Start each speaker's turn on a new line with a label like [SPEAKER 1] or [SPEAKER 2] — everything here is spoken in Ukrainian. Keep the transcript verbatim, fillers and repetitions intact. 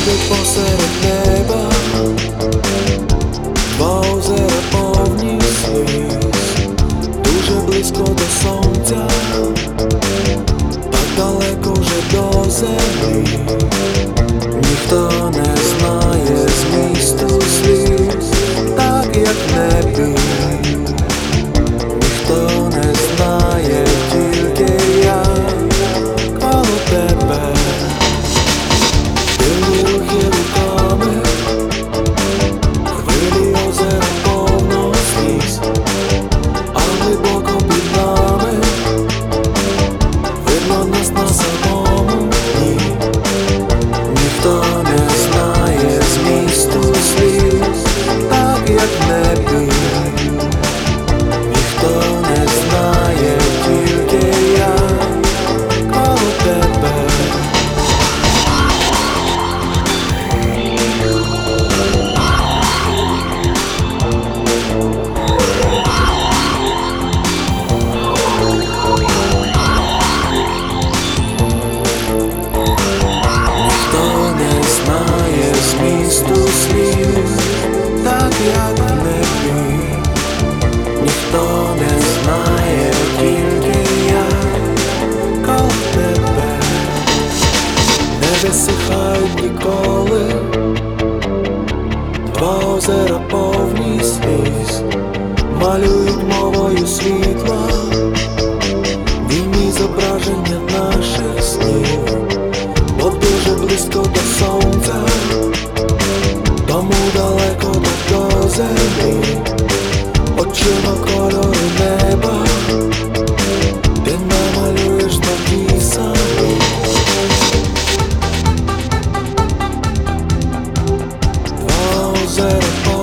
[SPEAKER 1] Небі посеред неба, два озера повні сліз, дуже близько до сонця, так далеко вже до землі. Ніхто не знає змісту сліз, так як в небі. Ніхто не знає, тільки я коло тебе. Дивні рухи руками, хвилі озера повно сліз, а глибоко під нами видно нас на самому дні. Ніхто не знає змісту сліз, так як в небі. Ніхто не знає, тільки я коло тебе. Ніхто не знає змісту слів, так як в небі. Ніхто не знає, тільки я коло тебе. Не висихають ніколи два озера повні сліз, малюють мовою світла вільні зображення наших снів. Бо дуже близько до сонця, тому далеко до землі. Очима кольори неба, ти намалюєш такі самі. Два озера